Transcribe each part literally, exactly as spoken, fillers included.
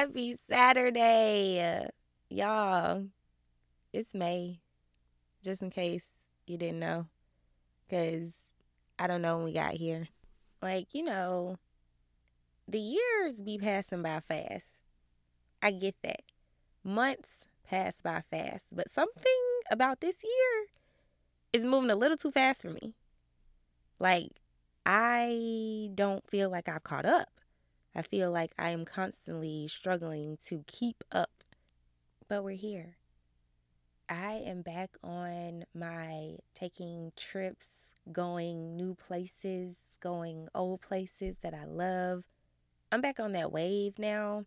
Happy Saturday. Y'all, it's May, just in case you didn't know, because I don't know when we got here. Like, you know, the years be passing by fast. I get that. Months pass by fast, but something about this year is moving a little too fast for me. Like, I don't feel like I've caught up. I feel like I am constantly struggling to keep up. But we're here. I am back on my taking trips, going new places, going old places that I love. I'm back on that wave now.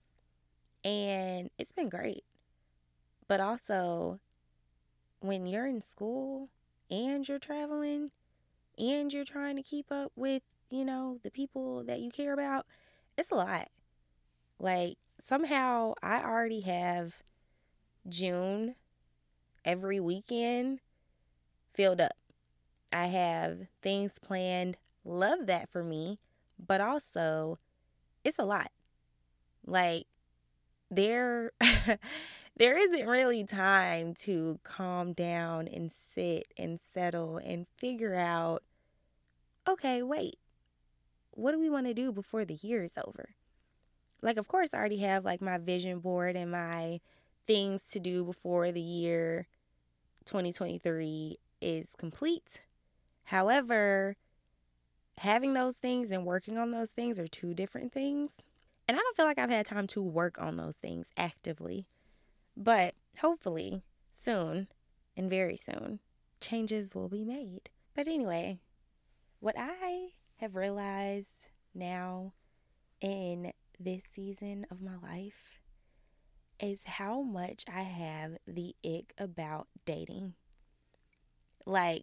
And it's been great. But also, when you're in school and you're traveling and you're trying to keep up with, you know, the people that you care about, it's a lot. Like, somehow I already have June every weekend filled up. I have things planned. Love that for me. But also, it's a lot. Like, there there isn't really time to calm down and sit and settle and figure out, okay, wait, what do we want to do before the year is over? Like, of course, I already have like my vision board and my things to do before the year twenty twenty-three is complete. However, having those things and working on those things are two different things. And I don't feel like I've had time to work on those things actively. But hopefully, soon, and very soon, changes will be made. But anyway, what I have realized now in this season of my life is how much I have the ick about dating. Like,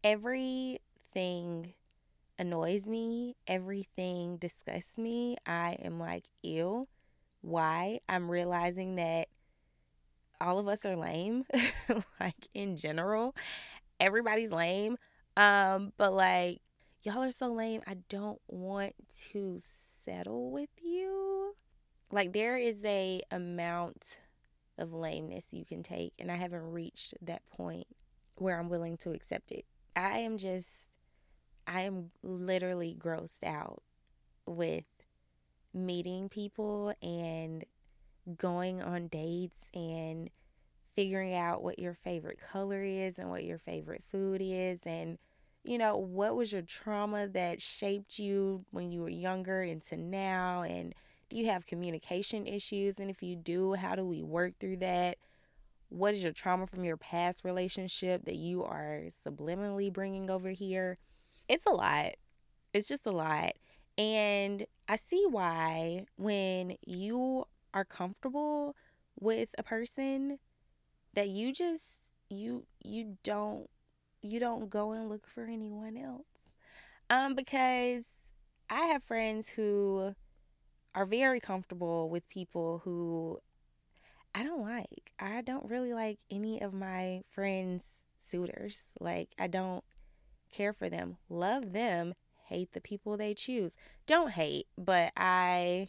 everything annoys me, everything disgusts me. I am like, ew. Why? I'm realizing that all of us are lame, like, in general. Everybody's lame. Um, but like, y'all are so lame, I don't want to settle with you. Like, there is a amount of lameness you can take, and I haven't reached that point where I'm willing to accept it. I am just, I am literally grossed out with meeting people and going on dates and figuring out what your favorite color is and what your favorite food is, and, you know, what was your trauma that shaped you when you were younger into now, and do you have communication issues, and if you do, how do we work through that? What is your trauma from your past relationship that you are subliminally bringing over here? It's a lot. It's just a lot. And I see why when you are comfortable with a person that you just you you don't you don't go and look for anyone else. Um because I have friends who are very comfortable with people who I don't like. I don't really like any of my friends' suitors. Like, I don't care for them. Love them. Hate the people they choose. Don't hate, but I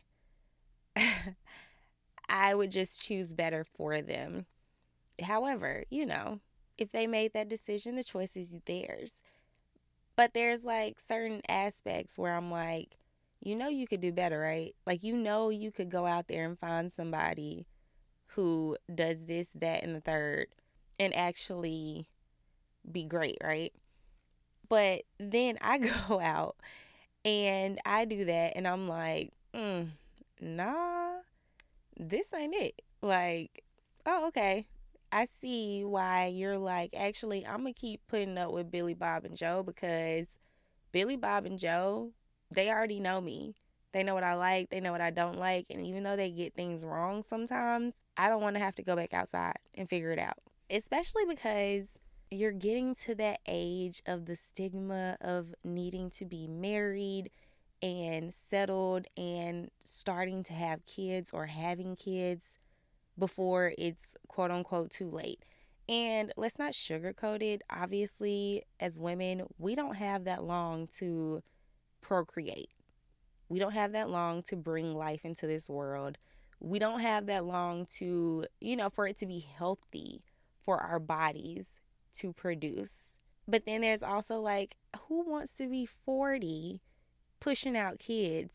I would just choose better for them. However, you know, if they made that decision, the choice is theirs. But there's like certain aspects where I'm like, you know, you could do better, right? Like, you know, you could go out there and find somebody who does this, that, and the third and actually be great, right? But then I go out and I do that and I'm like, mm, nah, this ain't it. Like, oh, okay. I see why you're like, actually, I'm going to keep putting up with Billy Bob and Joe, because Billy Bob and Joe, they already know me. They know what I like. They know what I don't like. And even though they get things wrong sometimes, I don't want to have to go back outside and figure it out. Especially because you're getting to that age of the stigma of needing to be married and settled and starting to have kids or having kids before it's quote unquote too late. And let's not sugarcoat it. Obviously, as women, we don't have that long to procreate. We don't have that long to bring life into this world. we don't have that long to, you know, for it to be healthy for our bodies to produce. But then there's also like, who wants to be forty pushing out kids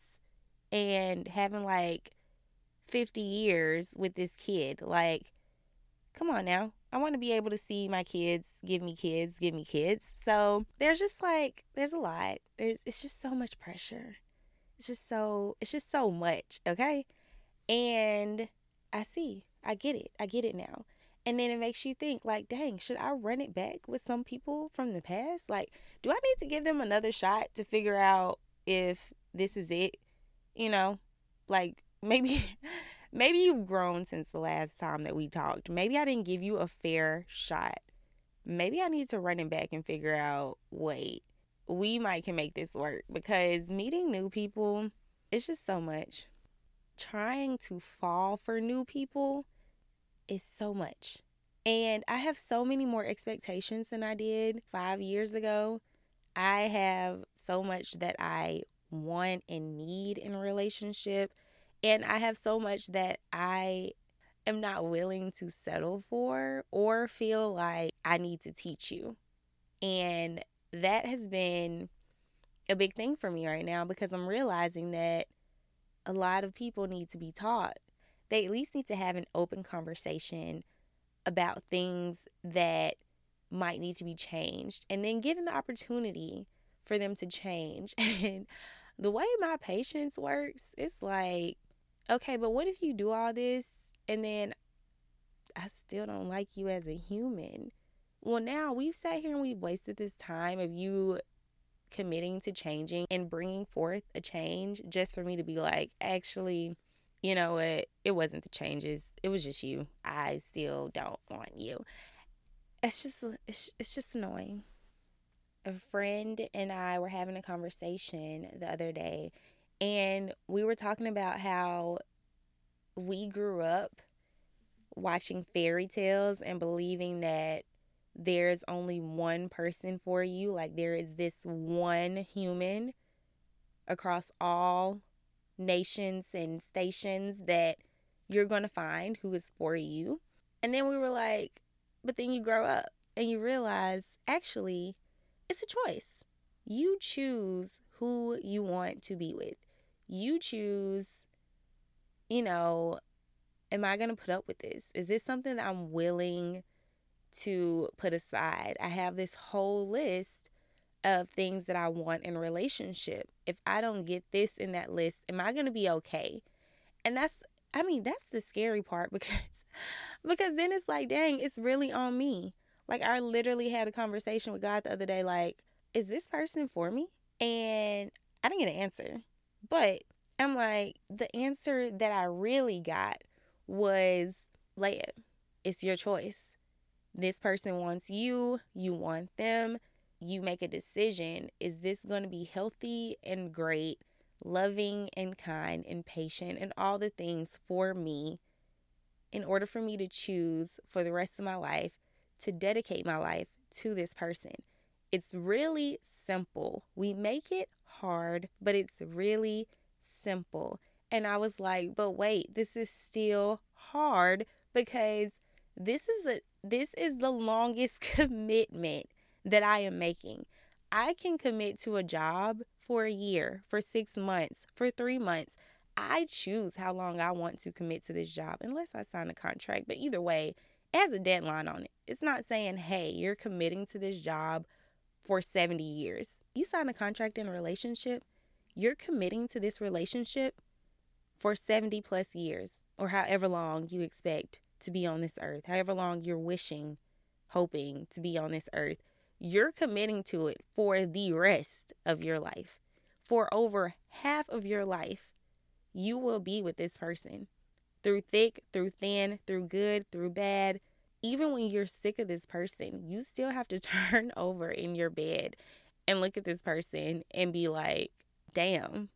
and having like fifty years with this kid? Like, come on now. I want to be able to see my kids, give me kids, give me kids. So there's just like, there's a lot. There's, it's just so much pressure. It's just so, it's just so much, okay? And I see, I get it. I get it now. And then it makes you think like, dang, should I run it back with some people from the past? Like, do I need to give them another shot to figure out if this is it? You know, like maybe, maybe you've grown since the last time that we talked. Maybe I didn't give you a fair shot. Maybe I need to run it back and figure out, wait, we might can make this work, because meeting new people, it's just so much. Trying to fall for new people is so much. And I have so many more expectations than I did five years ago. I have so much that I want and need in a relationship. And I have so much that I am not willing to settle for or feel like I need to teach you. And that has been a big thing for me right now, because I'm realizing that a lot of people need to be taught. They at least need to have an open conversation about things that might need to be changed, and then given the opportunity for them to change. And the way my patience works, it's like, okay, but what if you do all this and then I still don't like you as a human? Well, now we've sat here and we've wasted this time of you committing to changing and bringing forth a change just for me to be like, actually, you know what, it wasn't the changes, it was just you. I still don't want you. It's just it's, it's just annoying. A friend and I were having a conversation the other day, and we were talking about how we grew up watching fairy tales and believing that there's only one person for you. Like, there is this one human across all nations and stations that you're going to find who is for you. And then we were like, but then you grow up and you realize, actually, it's a choice. You choose who you want to be with. You choose, you know, am I going to put up with this? Is this something that I'm willing to put aside? I have this whole list of things that I want in a relationship. If I don't get this in that list, am I going to be okay? And that's, I mean, that's the scary part, because because then it's like, dang, it's really on me. Like, I literally had a conversation with God the other day, like, is this person for me? And I didn't get an answer. But I'm like, the answer that I really got was, Leia, it's your choice. This person wants you, you want them. You make a decision. Is this going to be healthy and great, loving and kind and patient and all the things for me, in order for me to choose for the rest of my life to dedicate my life to this person? It's really simple. We make it hard, but it's really simple. And I was like, but wait, this is still hard, because this is a this is the longest commitment that I am making. I can commit to a job for a year, for six months, for three months. I choose how long I want to commit to this job, unless I sign a contract. But either way, it has a deadline on it. It's not saying, hey, you're committing to this job for seventy years. You sign a contract in a relationship, you're committing to this relationship for seventy plus years, or however long you expect to be on this earth, however long you're wishing, hoping to be on this earth. You're committing to it for the rest of your life. For over half of your life, you will be with this person. Through thick, through thin, through good, through bad. Even when you're sick of this person, you still have to turn over in your bed and look at this person and be like, damn,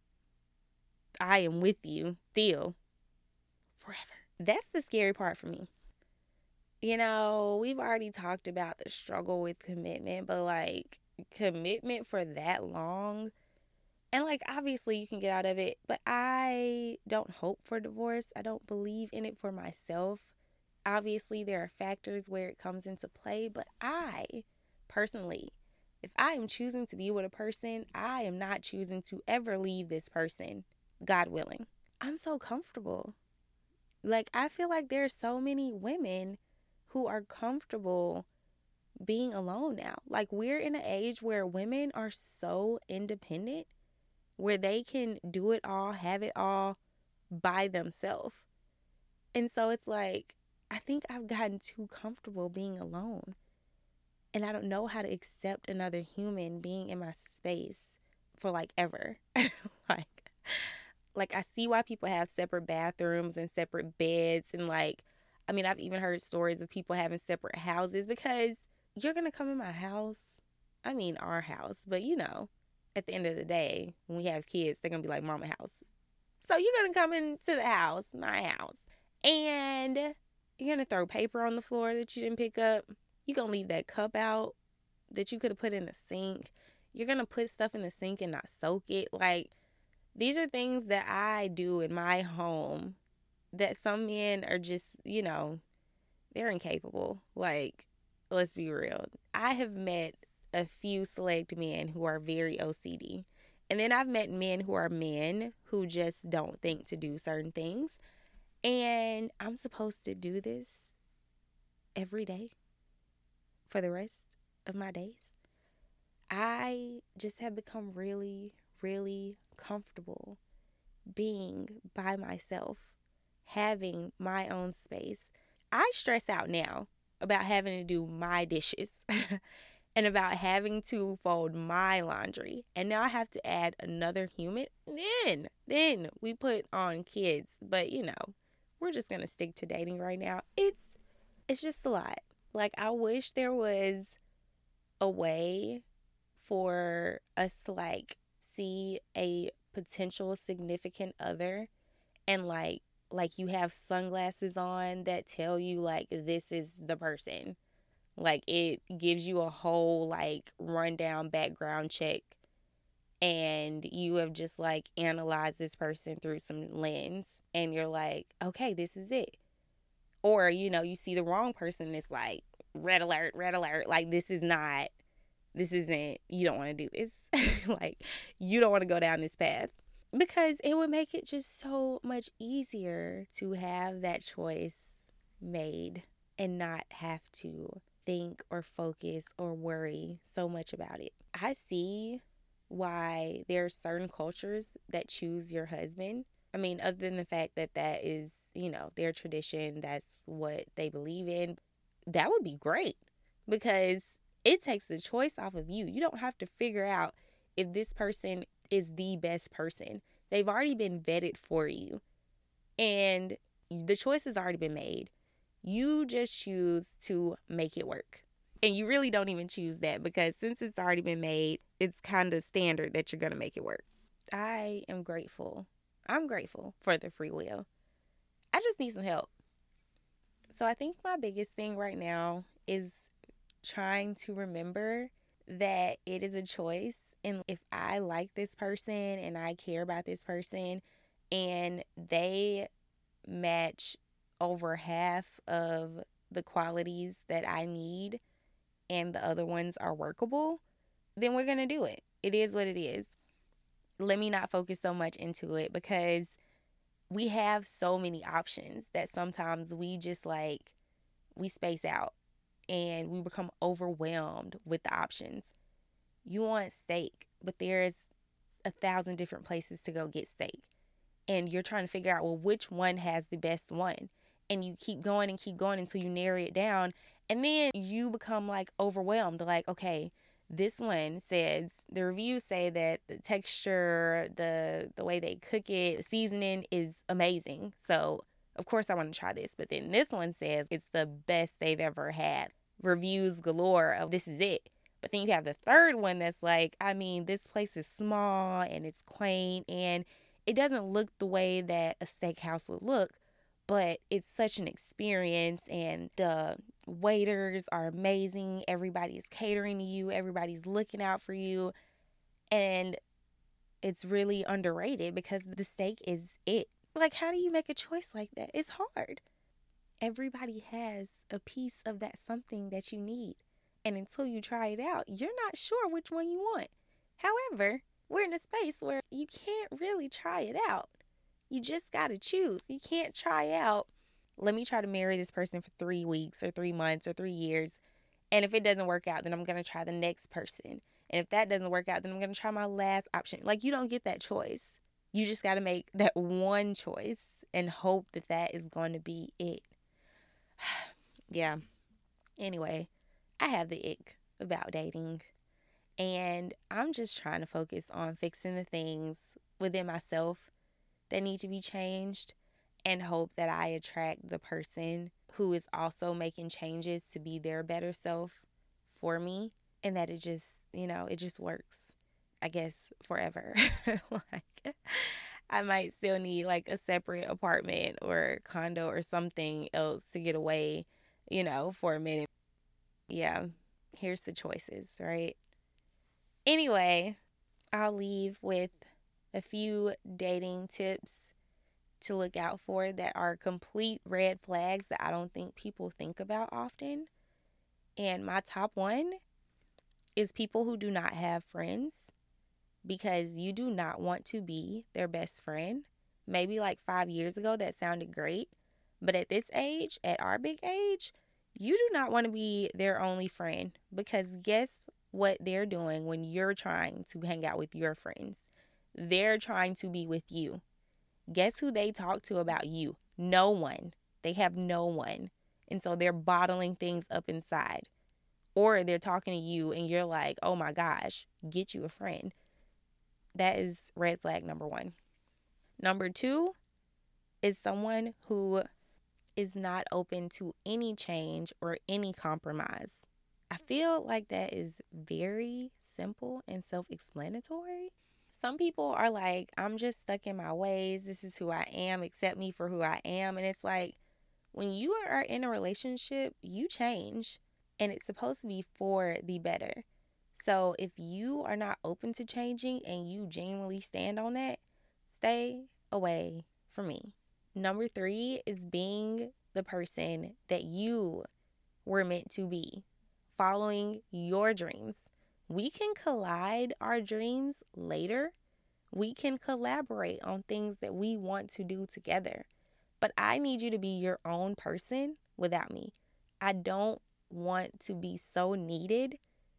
I am with you still forever. That's the scary part for me. You know, we've already talked about the struggle with commitment, but like, commitment for that long, And like, obviously you can get out of it, but I don't hope for divorce. I don't believe in it for myself. Obviously there are factors where it comes into play, but I personally, if I am choosing to be with a person, I am not choosing to ever leave this person, God willing. I'm so comfortable. Like, I feel like there are so many women who are comfortable being alone now. Like, we're in an age where women are so independent, where they can do it all, have it all by themselves. And so it's like, I think I've gotten too comfortable being alone. And I don't know how to accept another human being in my space for like ever. like, like I see why people have separate bathrooms and separate beds. And like, I mean, I've even heard stories of people having separate houses, because you're going to come in my house. I mean, our house, but you know, at the end of the day, when we have kids, they're going to be like mama house. So you're going to come into the house, my house, and you're going to throw paper on the floor that you didn't pick up. You're going to leave that cup out that you could have put in the sink. You're going to put stuff in the sink and not soak it. Like, these are things that I do in my home that some men are just, you know, they're incapable. Like, let's be real. I have met a few select men who are very O C D. And then I've met men who are men who just don't think to do certain things. And I'm supposed to do this every day for the rest of my days. I just have become really, really comfortable being by myself, having my own space. I stress out now about having to do my dishes and about having to fold my laundry. And now I have to add another human. Then, then we put on kids. But, you know, we're just going to stick to dating right now. It's, it's just a lot. Like, I wish there was a way for us to, like, see a potential significant other and, like, like you have sunglasses on that tell you, like, this is the person. Like, it gives you a whole, like, rundown background check, and you have just, like, analyzed this person through some lens, and you're like, okay, this is it. Or, you know, you see the wrong person, and it's like, red alert, red alert. Like, this is not, this isn't, you don't want to do this. Like, you don't want to go down this path. Because it would make it just so much easier to have that choice made and not have to think or focus or worry so much about it. I see why there are certain cultures that choose your husband. I mean, other than the fact that that is, you know, their tradition, that's what they believe in, that would be great, because it takes the choice off of you. You don't have to figure out if this person is the best person. They've already been vetted for you, and the choice has already been made. You just choose to make it work. And you really don't even choose that, because since it's already been made, it's kind of standard that you're going to make it work. I am grateful. I'm grateful for the free will. I just need some help. So I think my biggest thing right now is trying to remember that it is a choice. And if I like this person and I care about this person and they match over half of the qualities that I need and the other ones are workable, then we're going to do it. It is what it is. Let me not focus so much into it, because we have so many options that sometimes we just like, we space out and we become overwhelmed with the options. You want steak, but there's a thousand different places to go get steak. And you're trying to figure out, well, which one has the best one? And you keep going and keep going until you narrow it down. And then you become like overwhelmed. Like, okay, this one says, the reviews say that the texture, the the way they cook it, the seasoning is amazing. So, of course, I want to try this. But then this one says it's the best they've ever had. Reviews galore of this is it. But then you have the third one that's like, I mean, this place is small and it's quaint and it doesn't look the way that a steakhouse would look, but it's such an experience, and the waiters are amazing. Everybody's catering to you. Everybody's looking out for you. And it's really underrated because the steak is it. Like, how do you make a choice like that? It's hard. Everybody has a piece of that something that you need. And until you try it out, you're not sure which one you want. However, we're in a space where you can't really try it out. You just got to choose. You can't try out, let me try to marry this person for three weeks or three months or three years. And if it doesn't work out, then I'm going to try the next person. And if that doesn't work out, then I'm going to try my last option. Like, you don't get that choice. You just got to make that one choice and hope that that is going to be it. Yeah. Anyway, I have the ick about dating. And I'm just trying to focus on fixing the things within myself that need to be changed and hope that I attract the person who is also making changes to be their better self for me, and that it just, you know, it just works, I guess, forever. Like, I might still need like a separate apartment or condo or something else to get away, you know, for a minute. Yeah, here's the choices, right? Anyway, I'll leave with a few dating tips to look out for that are complete red flags that I don't think people think about often. And my top one is people who do not have friends, because you do not want to be their best friend. Maybe like five years ago that sounded great, but at this age, at our big age, you do not want to be their only friend, because guess what they're doing when you're trying to hang out with your friends? They're trying to be with you. Guess who they talk to about you? No one. They have no one. And so they're bottling things up inside. Or they're talking to you and you're like, oh my gosh, get you a friend. That is red flag number one. Number two is someone who is not open to any change or any compromise. I feel like that is very simple and self-explanatory. Some people are like, I'm just stuck in my ways. This is who I am. Accept me for who I am. And it's like, when you are in a relationship, you change. And it's supposed to be for the better. So if you are not open to changing and you genuinely stand on that, stay away from me. Number three is being the person that you were meant to be, following your dreams. We can collide our dreams later. We can collaborate on things that we want to do together. But I need you to be your own person without me. I don't want to be so needed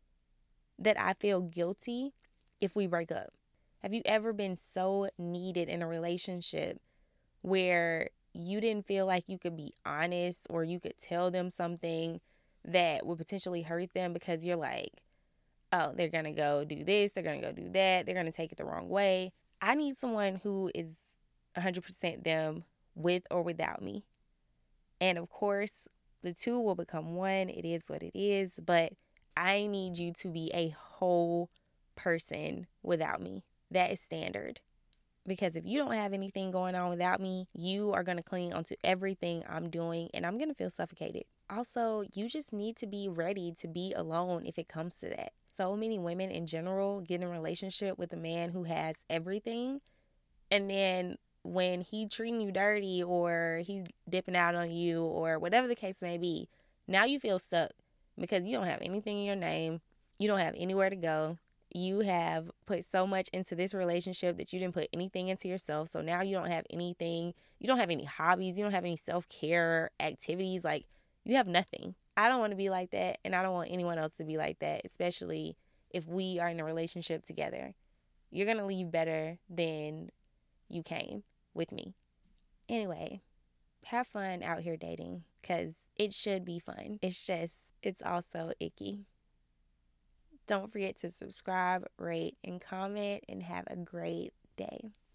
that I feel guilty if we break up. Have you ever been so needed in a relationship where you didn't feel like you could be honest or you could tell them something that would potentially hurt them, because you're like, oh, they're going to go do this, they're going to go do that, they're going to take it the wrong way. I need someone who is one hundred percent them with or without me. And of course, the two will become one. It is what it is. But I need you to be a whole person without me. That is standard. Because if you don't have anything going on without me, you are going to cling onto everything I'm doing and I'm going to feel suffocated. Also, you just need to be ready to be alone if it comes to that. So many women in general get in a relationship with a man who has everything, and then when he treating you dirty or he's dipping out on you or whatever the case may be, now you feel stuck because you don't have anything in your name. You don't have anywhere to go. You have put so much into this relationship that you didn't put anything into yourself. So now you don't have anything. You don't have any hobbies. You don't have any self-care activities. Like, you have nothing. I don't want to be like that, and I don't want anyone else to be like that, especially if we are in a relationship together. You're going to leave better than you came with me. Anyway, have fun out here dating, because it should be fun. It's just, it's also icky. Don't forget to subscribe, rate, and comment, and have a great day.